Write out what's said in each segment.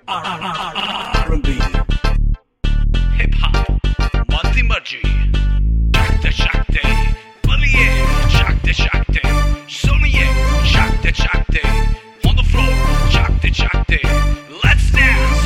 R&B, hip hop, मर्जी मर्जी, जागते जागते, बलिए जागते जागते, सुनिए जागते जागते, on the floor जागते जागते, let's dance.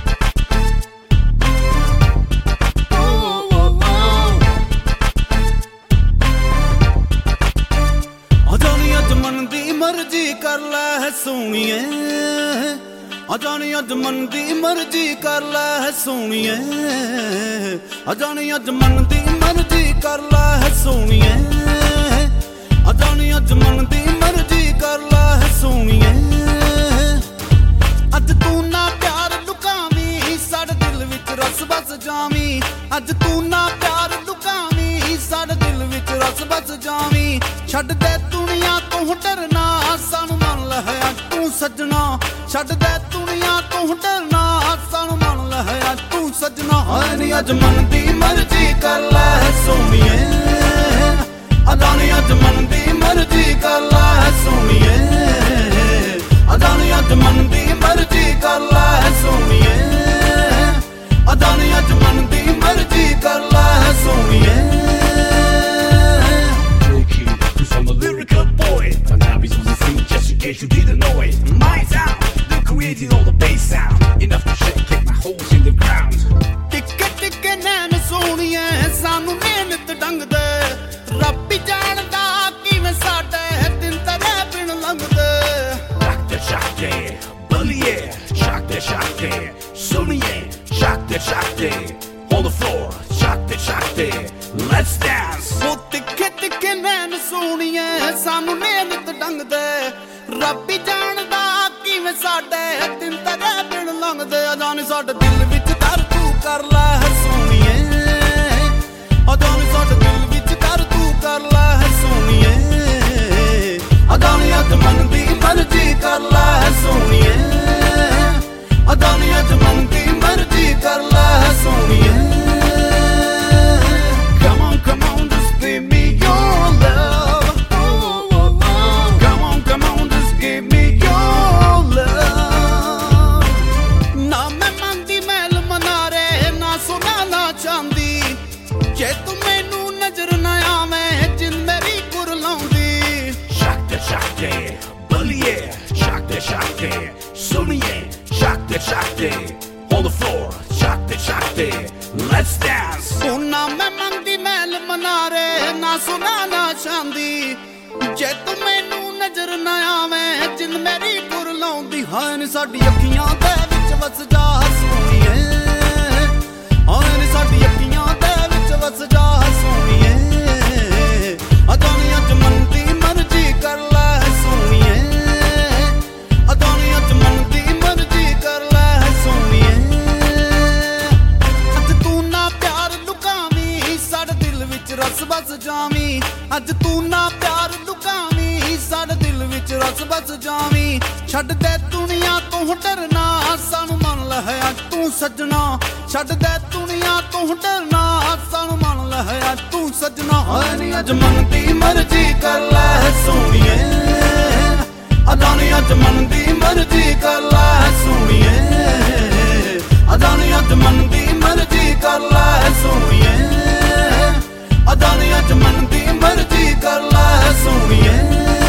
जानी अज मन दी मर्जी कर लै सोनिए जानी अज मन दी मर्जी कर लै सोनिए जानी अज मन दी मर्जी कर लै सोनिए जानी अज मन दी मर्जी कर लै सोनिए अज तू ना प्यार लुकावी साडे दिल विच रस बस जावी अज तू ना प्यार लुकावी साडे दिल विच रस बस जावी छड्ड दे दुनिया तू डरना सानू मन लहया तू सजना छड्ड दे दुनिया तू डरना सानू मन लहया तू सजना हाय नी अज मन दी मर्जी कर लै सोनिए अजानी अज मन दी मर्जी कर लै सोनिए अजानी अज मन दी मर्जी कर लै सोनिए अजानी अज मन दी मर्जी कर लै सोनिए Lyrical boy, and I'll be using sing just in case you didn't know it. My sound, they created all the bass sound, enough to shake my holes in the ground. Tikke tikke nैन सोनिए सानू मेहनत डंग दे रब ही जानदा किवें साडे दिन तेरे बिन लंघदे जागते जागते, बलिए जागते जागते, सुनिए जागते जागते, on the floor जागते जागते, let's dance. ओ तिkke तिkke नैन सोनिए सानू मेहनत डंग दे रब ही जानदा किवें साडे दिन तेरे बिन लंघदे जाने साडे दिल विच कर तू कर लै सोनिए जाने साडे दिल विच कर तू कर लै सोनिए जाने अज मन दी मर्जी कर लै सोनिए जाने अज मन दी मर्जी कर लै सोनिए come on just give me your love come on just give me your love ना मैं मंदी महल मनारे ना सोना ना चांदी जे तू मैनू नजर ना आवे जिन मेरी कुर लाउंदी जागते जागते, बलिए जागते जागते, सुनिए जागते जागते, on the floor जागते जागते, let's dance. ओ ना मैं मंदी महल मनारे ना सोना ना चांदी जे तू मैनू नजर ना आवे जिन मेरी कुर लाउंदी हाय नी साडी अखियां दे विच वस जा सोनिए हाय नी साडी अखियां दे विच वस जा सोनिए अजानी अज मन दी मर्जी कर लै सोनिए अजानी अज मन दी मर्जी कर लै सोनिए अज तू ना प्यार लुकावी साडे दिल विच रस बस जावी अज तू ना प्यार लुकावी साडे दिल विच रस बस जावी छड्ड दे दुनिया तू डरना सानू मन लहया तू सजना छड्ड दे दुनिया तू डरना सानू मन लहया तू सजना हाय नी अज मन दी मर्जी कर लै सोनिए अजानी अज मन दी मर्जी कर लै सोनिए अजानी अज मन दी मर्जी कर लै सोनिए अजानी अज मन दी मर्जी कर लै सोनिए